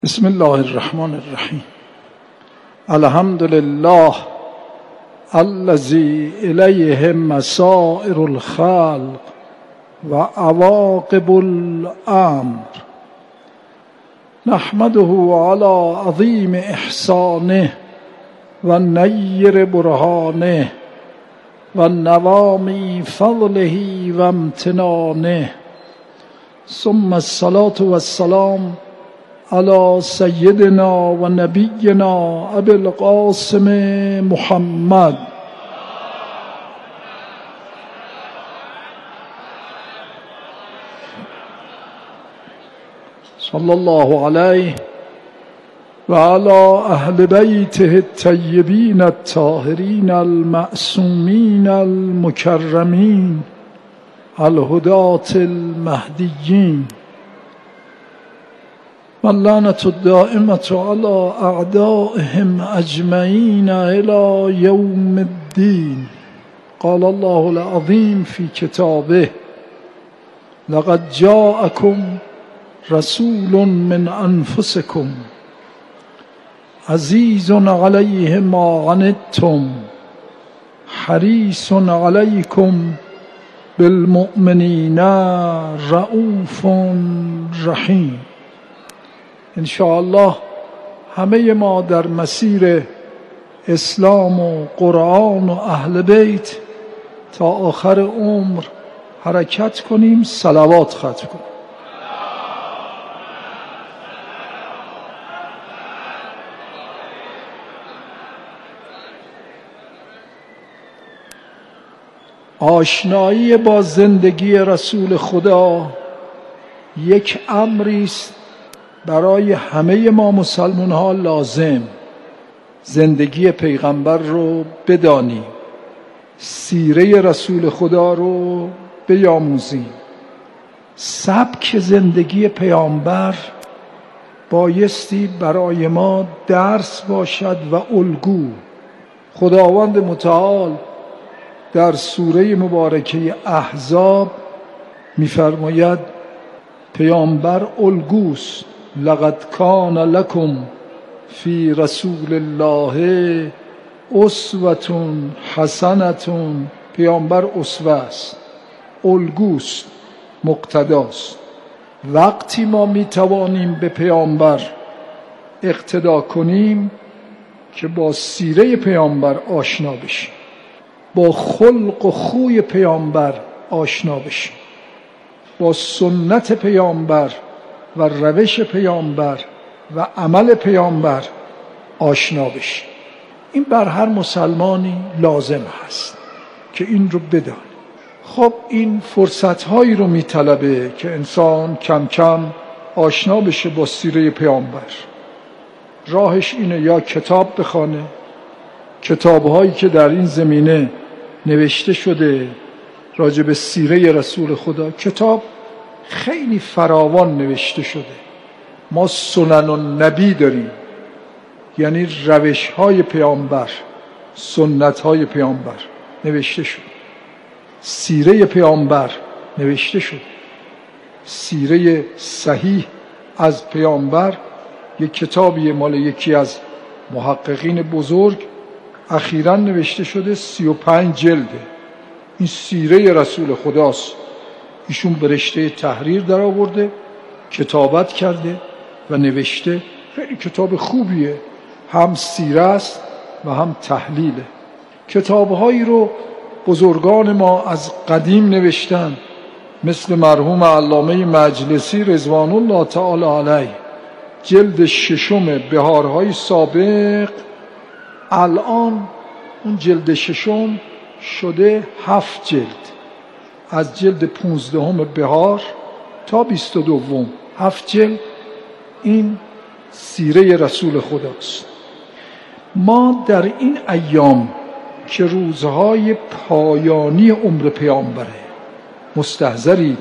بسم الله الرحمن الرحیم. الحمد لله الذی الیه مسائر الخلق و عواقب الامر، نحمده علی عظیم احسانه و نیر برهانه و نوامی فضله و امتنانه، ثم الصلاة والسلام علی سیدنا و نبینا ابی القاسم محمد صلی الله علیه و علی اهل بیته الطیبین الطاهرین المعصومین المکرمین الهداة المهدیین، واللعنة الدائمة على أعدائهم أجمعين إلى يوم الدين. قال الله العظيم في كتابه: لقد جاءكم رسول من أنفسكم عزيز عليه ما عنتم حريص عليكم بالمؤمنين رؤوف رحیم. انشاءالله همه ما در مسیر اسلام و قرآن و اهل بیت تا آخر عمر حرکت کنیم، صلوات ختم کنیم. آشنایی با زندگی رسول خدا یک امری است برای همه ما مسلمان ها لازم. زندگی پیغمبر رو بدانیم، سیره رسول خدا رو بیاموزیم. سبک زندگی پیامبر بایستی برای ما درس باشد و الگو. خداوند متعال در سوره مبارکه احزاب می‌فرماید پیامبر الگوست. لقد کان لکم فی رسول الله اسوة حسنة. پیامبر اسوه است، الگوست، مقتداست. وقتی ما میتوانیم به پیامبر اقتدا کنیم که با سیره پیامبر آشنا بشیم، با خلق و خوی پیامبر آشنا بشیم، با سنت پیامبر و روش پیامبر و عمل پیامبر آشنا بشیم. این بر هر مسلمانی لازم هست که این رو بدانه. خب این فرصت‌هایی رو میطلبه که انسان کم کم آشنا بشه با سیره پیامبر. راهش اینه یا کتاب بخونه، کتاب‌هایی که در این زمینه نوشته شده راجع به سیره رسول خدا. کتاب خیلی فراوان نوشته شده. ما سنن النبی داریم، یعنی روش‌های پیامبر، سنت‌های پیامبر نوشته شده. سیره پیامبر نوشته شده. سیره صحیح از پیامبر یک کتابی مال یکی از محققین بزرگ اخیراً نوشته شده، 35 جلده. این سیره رسول خداست. ایشون به رشته تحریر در آورده، کتابت کرده و نوشته. خیلی کتاب خوبیه، هم سیره است و هم تحلیله. کتابهایی رو بزرگان ما از قدیم نوشتن، مثل مرحوم علامه مجلسی رضوان الله تعالی علیه. جلد 6 بهارهای سابق، الان اون جلد 6 شده 7 جلد. از جلد 15 بهار تا 22 7 جلد. این سیره رسول خداست. ما در این ایام که روزهای پایانی عمر پیامبره، مستحضرید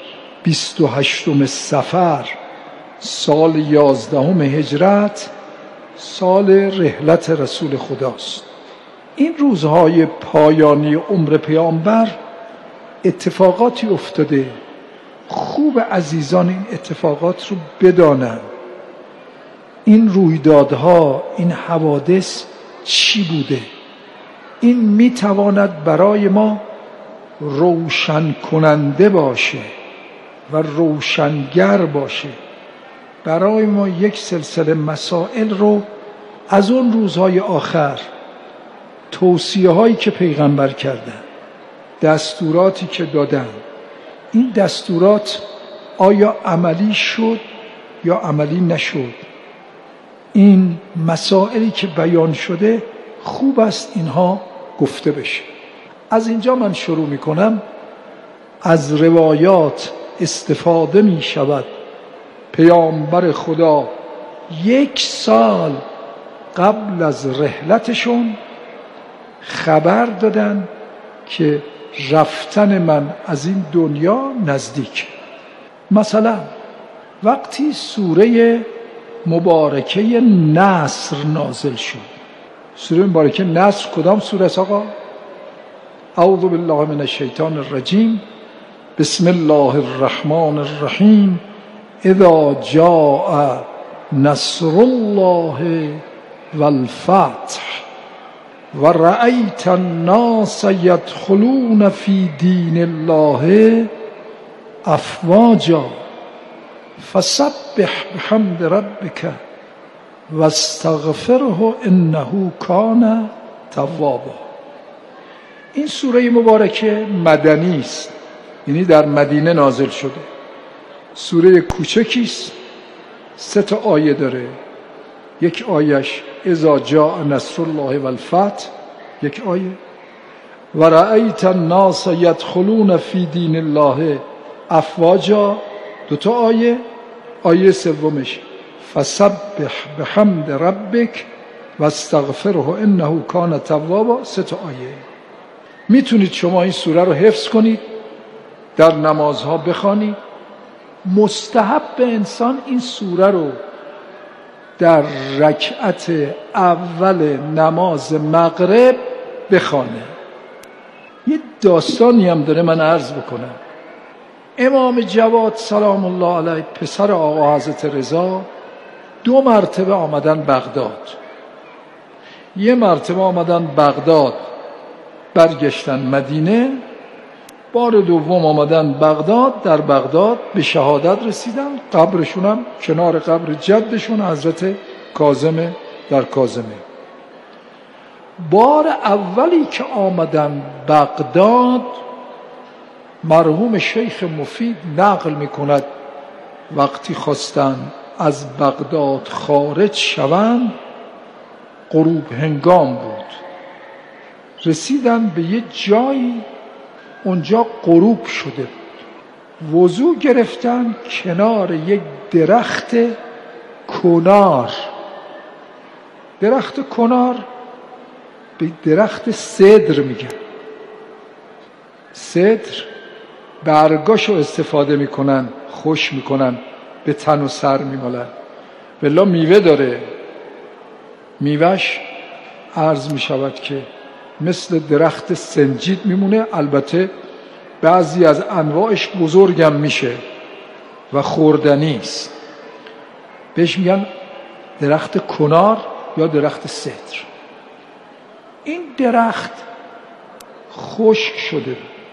28 صفر سال 11 هجرت، سال رحلت رسول خداست. این روزهای پایانی عمر پیامبر اتفاقاتی افتاده. خوب عزیزان این اتفاقات رو بدانن. این رویدادها، این حوادث چی بوده؟ این میتواند برای ما روشن کننده باشه و روشنگر باشه، برای ما یک سلسله مسائل رو از اون روزهای آخر، توصیه هایی که پیغمبر کردن، دستوراتی که دادن، این دستورات آیا عملی شد یا عملی نشد؟ این مسائلی که بیان شده خوب است اینها گفته بشه. از اینجا من شروع میکنم. از روایات استفاده می شود. پیامبر خدا 1 سال قبل از رحلتشون خبر دادن که رفتن من از این دنیا نزدیک. مثلا وقتی سوره مبارکه نصر نازل شد. سوره مبارکه نصر کدام سوره است آقا؟ اعوذ بالله من الشیطان الرجیم. بسم الله الرحمن الرحیم. اذا جاء نصر الله والفتح ورأيت الناس يدخلون في دين الله افواجا فسبح بحمد ربك واستغفره انه كان توابا. این سوره مبارکه مدنی است، یعنی در مدینه نازل شده. سوره کوچکی است، 3 آیه داره. یک آیش اذا جاء نصر الله والفتح، یک آیه و رأیت الناس يدخلون فی دین الله افواجا، 2 آیه. آیه سومش فسبح بحمد ربک واستغفره انه کان توابا، 3 آیه. میتونید شما این سوره رو حفظ کنید، در نمازها بخوانید. مستحب به انسان این سوره رو در رکعت اول نماز مغرب بخوانه. یه داستانی هم داره من عرض بکنم. امام جواد سلام الله علیه، پسر آقا حضرت رضا، 2 مرتبه آمدن بغداد. یه مرتبه آمدن بغداد برگشتن مدینه، بار دوم آمدن بغداد، در بغداد به شهادت رسیدن. قبرشون هم کنار قبر جدشون حضرت کاظم در کاظمه. بار اولی که آمدن بغداد، مرحوم شیخ مفید نقل میکند وقتی خواستن از بغداد خارج شوند غروب هنگام بود. رسیدن به یه جایی، اونجا غروب شده بود. وضو گرفتن کنار یک درخت کنار. درخت کنار به درخت سدر میگن. سدر برگاشو استفاده میکنن، خوش میکنن، به تن و سر میمالن. والله میوه داره، میوهش عرض میشود که مثل درخت سنجید میمونه. البته بعضی از انواعش بزرگم میشه و خوردنی است. بهش میگن درخت کنار یا درخت سدر. این درخت خشک شده.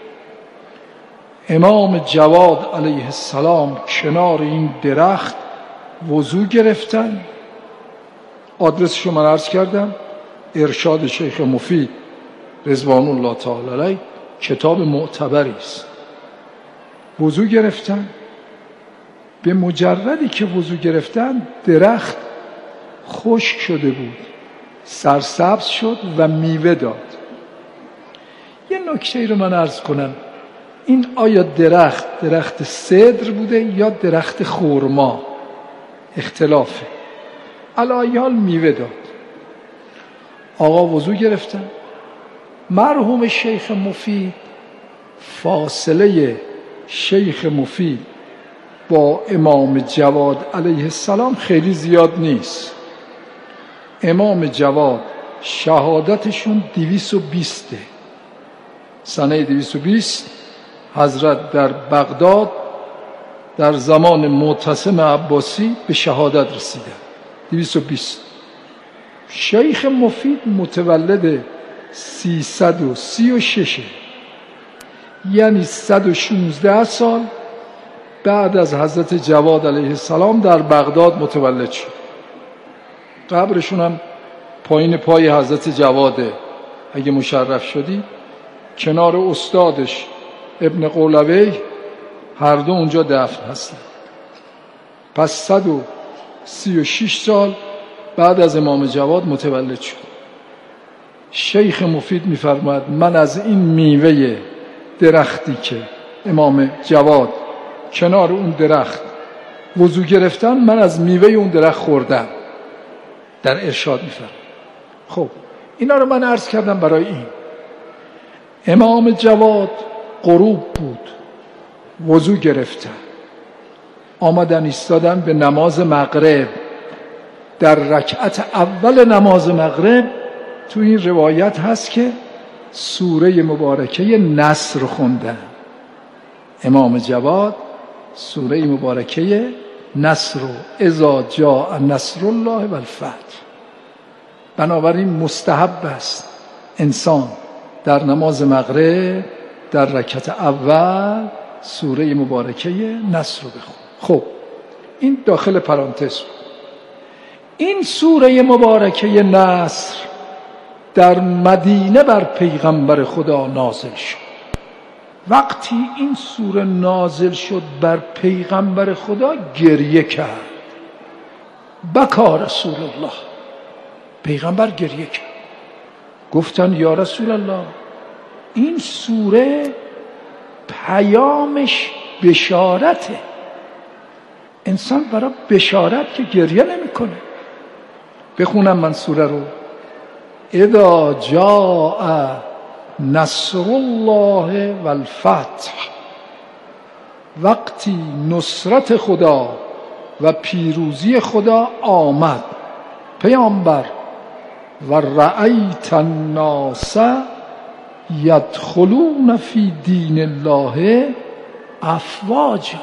امام جواد علیه السلام کنار این درخت وضو گرفتن. آدرسشو من عرض کردم، ارشاد شیخ مفید رضوان الله تعالی علیه، کتاب معتبری است. وضو گرفتن. به مجردی که وضو گرفتن درخت خشک شده بود، سرسبز شد و میوه داد. یه نکته رو من عرض کنم. این آیا درخت سدر بوده یا درخت خرما؟ اختلافه. علایال میوه داد. آقا وضو گرفتن. مرحوم شیخ مفید، فاصله شیخ مفید با امام جواد علیه السلام خیلی زیاد نیست. امام جواد شهادتشون 220 سنه 220 حضرت در بغداد در زمان معتصم عباسی به شهادت رسیدن. 220. شیخ مفید متولد 336، یعنی 116 سال بعد از حضرت جواد علیه السلام در بغداد متولد شد. قبرشون هم پایین پای حضرت جواده. اگه مشرف شدی کنار استادش ابن قولوی، هر دو اونجا دفن هستن. پس 136 سال بعد از امام جواد متولد شد. شیخ مفید می‌فرماید من از این میوه درختی که امام جواد کنار اون درخت وضو گرفتن، من از میوه اون درخت خوردم. در ارشاد می‌فرماید. خب اینا رو من عرض کردم برای این. امام جواد غروب بود، وضو گرفتن، آمدن ایستادن به نماز مغرب. در رکعت اول نماز مغرب تو این روایت هست که سوره مبارکه نصر خوندن. امام جواد سوره مبارکه نصر، اذا جاء نصر الله والفتح. بنابراین مستحب است انسان در نماز مغرب در رکعت اول سوره مبارکه نصر رو بخون. خب این داخل پرانتز. این سوره مبارکه نصر در مدینه بر پیغمبر خدا نازل شد. وقتی این سوره نازل شد بر پیغمبر خدا گریه کرد. بکا رسول الله، پیغمبر گریه کرد. گفتن یا رسول الله این سوره پیامش بشارته، انسان برای بشارت که گریه نمی کنه. بخونم من سوره رو. اذا جاء نصر الله والفتح، وقتی نصرت خدا و پیروزی خدا آمد. پیامبر و رأیت الناس یدخلون فی دین الله افواجا،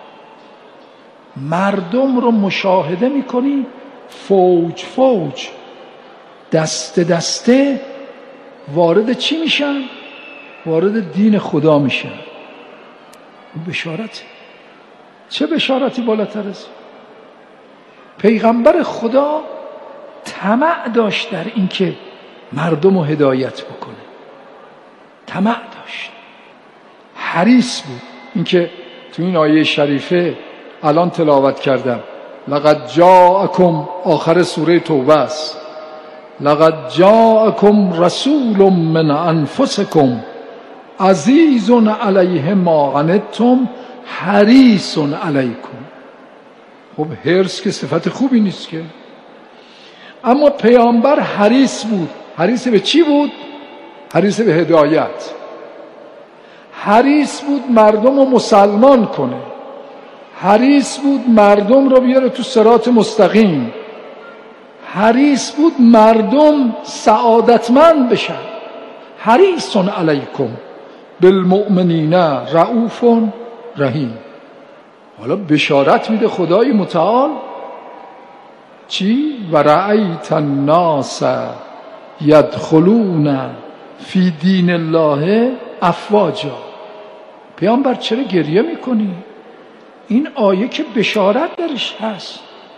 مردم رو مشاهده میکنی فوج فوج، دسته دسته وارد چی میشن؟ وارد دین خدا میشن. بشارت. چه بشارتی بالاتر است؟ پیغمبر خدا طمع داشت در این که مردم رو هدایت بکنه، طمع داشت، حریص بود. این که تو این آیه شریفه الان تلاوت کردم، لقد جاءکم، آخر سوره توبه است، لقد جاءکم رسول من انفسکم عزیز علیه ما عنتم حریص علیکم. خب حرص که صفت خوبی نیست که، اما پیامبر حریص بود. حریص به چی بود؟ حریص به هدایت. حریص بود مردم رو مسلمان کنه، حریص بود مردم رو بیاره تو صراط مستقیم، حریص بود مردم سعادتمند بشن. حریص علیکم بالمؤمنین رؤوف رحیم. حالا بشارت میده خدای متعال چی؟ و رأیت الناس یدخلون فی دین الله افواجا. پیامبر چرا گریه میکنی؟ این آیه که بشارت درش هست،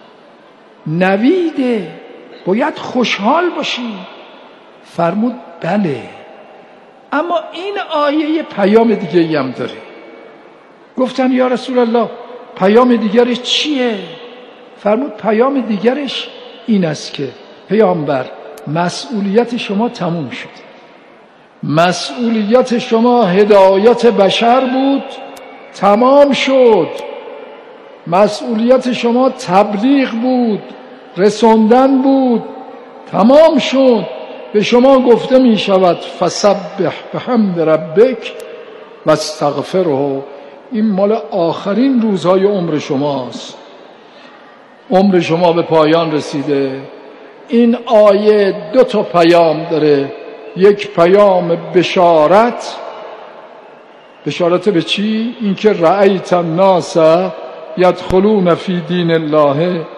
نویده، باید خوشحال باشی. فرمود بله، اما این آیه پیام دیگه هم داره. گفتن یا رسول الله پیام دیگرش چیه؟ فرمود پیام دیگرش این است که پیامبر مسئولیت شما تموم شد. مسئولیت شما هدایت بشر بود، تمام شد. مسئولیت شما تبلیغ بود، رساندن بود، تمام شد. به شما گفته می شود فسبح بحمد ربک و استغفره. این مال آخرین روزهای عمر شماست. عمر شما به پایان رسیده. این آیه 2 پیام داره. یک پیام بشارت. بشارت به چی؟ این که رأیت الناس یدخلون فی دین الله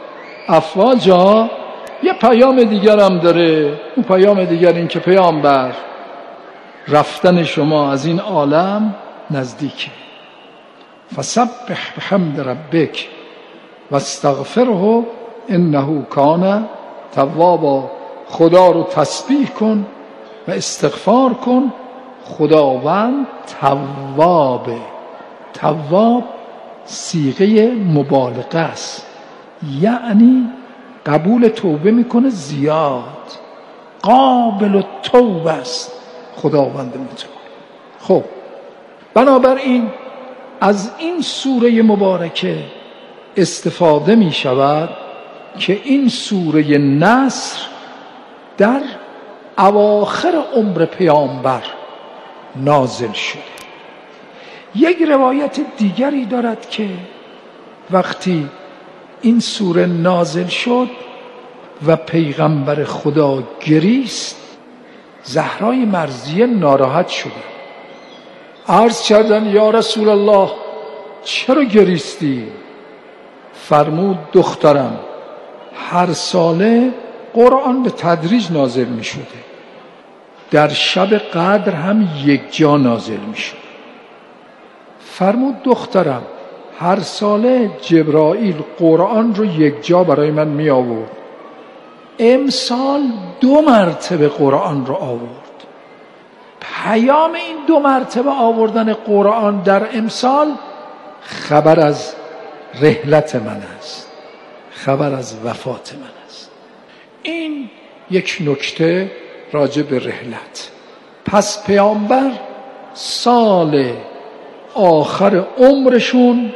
افواجا یه پیام دیگر هم داره. اون پیام دیگر این که پیامبر رفتن شما از این عالم نزدیکه. فسبح بحمد ربک واستغفره انه کان توابا. خدا رو تسبیح کن و استغفار کن، خداوند توابه. تواب صیغه مبالغه است، یعنی قبول توبه میکنه زیاد، قابل التوبه است خداوند متعال. خب بنابراین از این سوره مبارکه استفاده می شود که این سوره نصر در اواخر عمر پیامبر نازل شده. یک روایت دیگری دارد که وقتی این سوره نازل شد و پیغمبر خدا گریست، زهرای مرضیه ناراحت شد. عرض کردن یا رسول الله چرا گریستی؟ فرمود دخترم هر ساله قرآن به تدریج نازل می شده، در شب قدر هم یک جا نازل می شده. فرمود دخترم هر ساله جبرائیل قرآن رو یک جا برای من می آورد، امسال 2 مرتبه قرآن رو آورد. پیام این 2 مرتبه آوردن قرآن در امسال خبر از رحلت من است، خبر از وفات من است. این یک نکته راجع به رحلت. پس پیامبر سال آخر عمرشون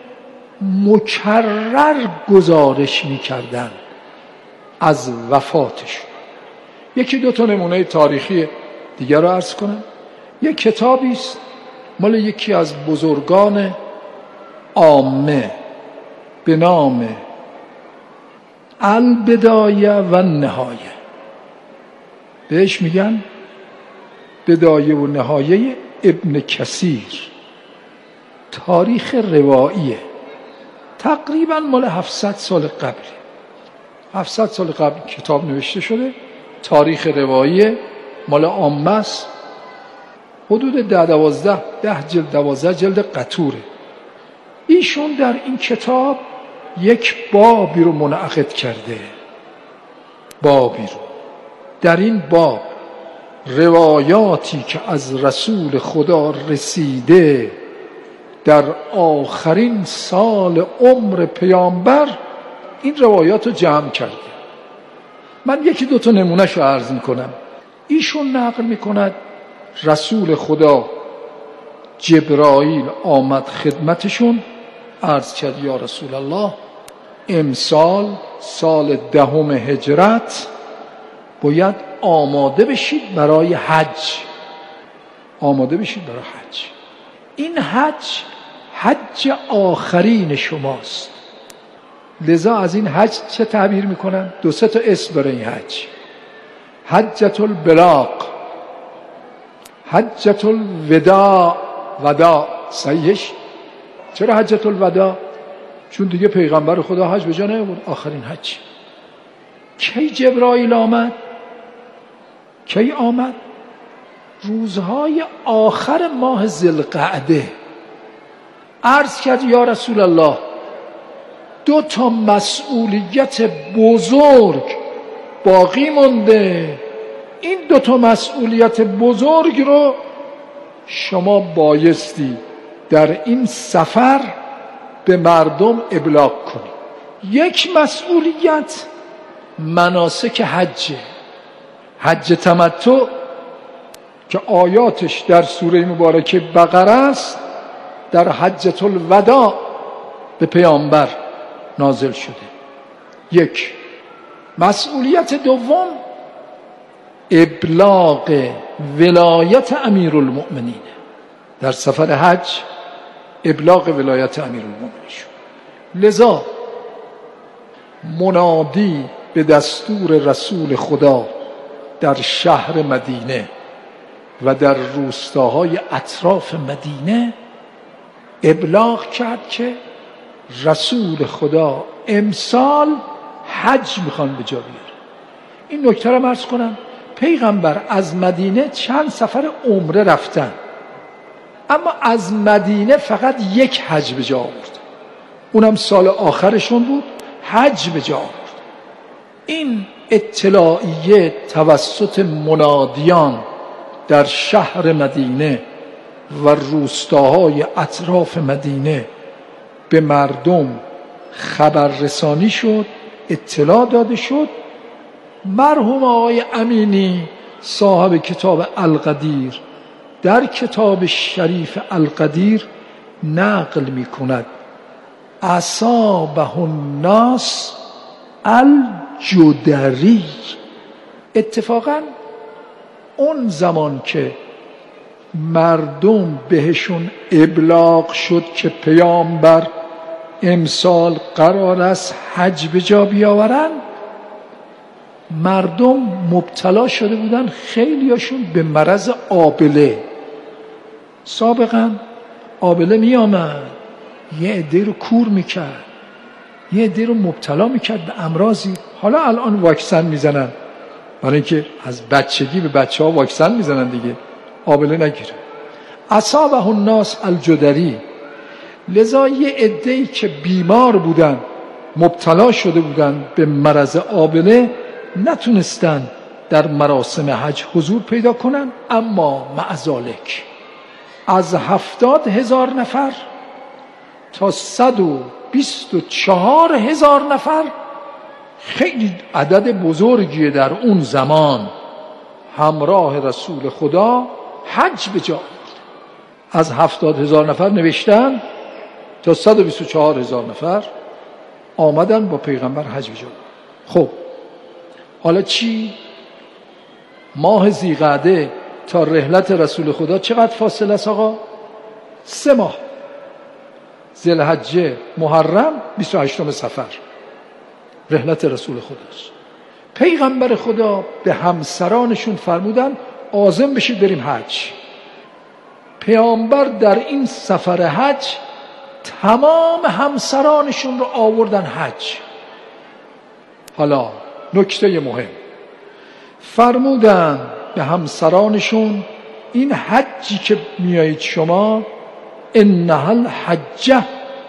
مکرر گزارش می‌کردن از وفاتشون. 1-2 نمونه تاریخی دیگر رو عرض کنم. یک کتابی است مال یکی از بزرگان عامه به نام البدایه و النهایه، بهش میگن بدایه و نهایه ابن کثیر. تاریخ رواییه، تقریبا مال 700 سال قبل. 700 سال قبل کتاب نوشته شده. تاریخ روایی مال عامه است، حدود 10 جلد 12 جلد قطوره. ایشون در این کتاب یک بابی رو منعقد کرده. بابی رو در این باب روایاتی که از رسول خدا رسیده در آخرین سال عمر پیامبر، این روایات رو جمع کرده. من 1-2 نمونهش رو عرض میکنم. ایشون نقل میکند رسول خدا جبرائیل آمد خدمتشون، عرض کرد یا رسول الله امسال سال 10 هجرت باید آماده بشید برای حج. آماده بشید برای حج. این حج آخرین شماست. لذا از این حج چه تعبیر میکنن؟ 2-3 اسم برای این حج. حجة البلاغ، حجة الوداع. وداع صحیحش چرا حجة الوداع؟ چون دیگه پیغمبر خدا حج به جا نیاورد، آخرین حج. کی جبرائیل آمد؟ کی آمد؟ روزهای آخر ماه ذوالقعده. عرض کرد یا رسول الله 2 مسئولیت بزرگ باقی مونده، این 2 مسئولیت بزرگ رو شما بایستی در این سفر به مردم ابلاغ کنید. یک مسئولیت مناسک حج، حج تمتع که آیاتش در سوره مبارکه بقره است، در حجة الوداع به پیامبر نازل شده. یک مسئولیت دوم ابلاغ ولایت امیرالمؤمنین. در سفر حج ابلاغ ولایت امیرالمؤمنین شد. لذا منادی به دستور رسول خدا در شهر مدینه و در روستاهای اطراف مدینه ابلاغ کرد که رسول خدا امسال حج میخوان به جا بیارن. این نکته رو عرض کنم، پیغمبر از مدینه چند سفر عمره رفتن، اما از مدینه فقط یک حج به جا آورد، اونم سال آخرشون بود، حج به جا آورد. این اطلاعیه توسط منادیان در شهر مدینه و روستاهای اطراف مدینه به مردم خبررسانی شد، اطلاع داده شد. مرحوم آقای امینی صاحب کتاب القدیر در کتاب شریف القدیر نقل می کند اصابه الناس الجدری. اتفاقا اون زمان که مردم بهشون ابلاغ شد که پیامبر امسال قرار است حج به جا بیاورن، مردم مبتلا شده بودن خیلیاشون به مرض آبله. سابقا آبله می آمد یه عده رو کور میکرد، یه عده رو مبتلا میکرد به امراضی. حالا الان واکسن میزنن، برای اینکه از بچگی به بچه ها واکسن میزنن دیگه، آبله نگیره. اصابه الناس الجدری، لذا یه عده‌ای که بیمار بودن، مبتلا شده بودن به مرض آبله، نتونستن در مراسم حج حضور پیدا کنن. اما مع ذالک از 70,000 نفر تا 124,000 نفر، خیلی عدد بزرگیه، در اون زمان همراه رسول خدا حج به جا آورد. از 70,000 نفر نوشتن تا 124,000 نفر آمدن با پیغمبر حج به جا آورد. خب حالا چی؟ ماه ذیقعده تا رحلت رسول خدا چقدر فاصله است آقا؟ 3 ماه. ذوالحجه، محرم، 28 صفر رحلت رسول خداست. پیغمبر خدا به همسرانشون فرمودن عازم بشید بریم حج. پیامبر در این سفر حج تمام همسرانشون رو آوردن حج. حالا نکته مهم، فرمودن به همسرانشون این حجی که میایید شما، انها الحجه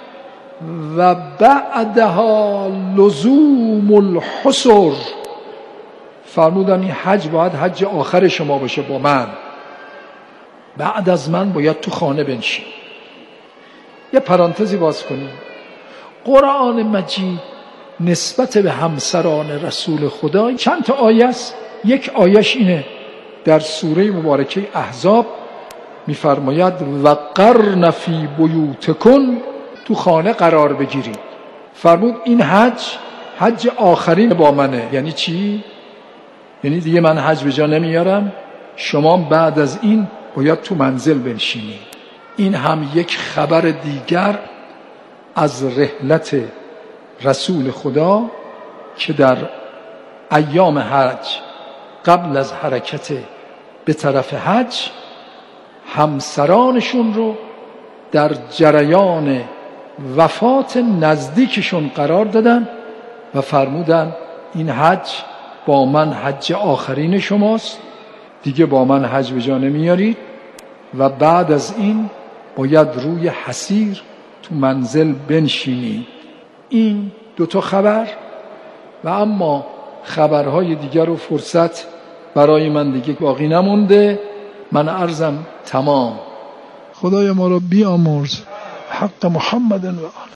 و بعدها لزوم الحسر، فرمودن این حج باید حج آخر شما باشه با من، بعد از من باید تو خانه بنشین. یه پرانتزی باز کنیم، قرآن مجید نسبت به همسران رسول خدا چند تا آیه است. یک آیش اینه در سوره مبارکه احزاب میفرماید وقرن فی بیوتکن، تو خانه قرار بگیرید. فرمود این حج آخرین با منه. یعنی چی؟ یعنی دیگه من حج به جا نمیارم، شما بعد از این باید تو منزل بنشینید. این هم یک خبر دیگر از رحلت رسول خدا که در ایام حج قبل از حرکت به طرف حج همسرانشون رو در جریان وفات نزدیکشون قرار دادن و فرمودن این حج با من حج آخرین شماست، دیگه با من حج به جا نمیارید و بعد از این باید روی حصیر تو منزل بنشینید. این 2 خبر و اما خبرهای دیگر و فرصت برای من دیگه باقی نمونده. من عرضم تمام. خدای ما را بیامرز حق محمد و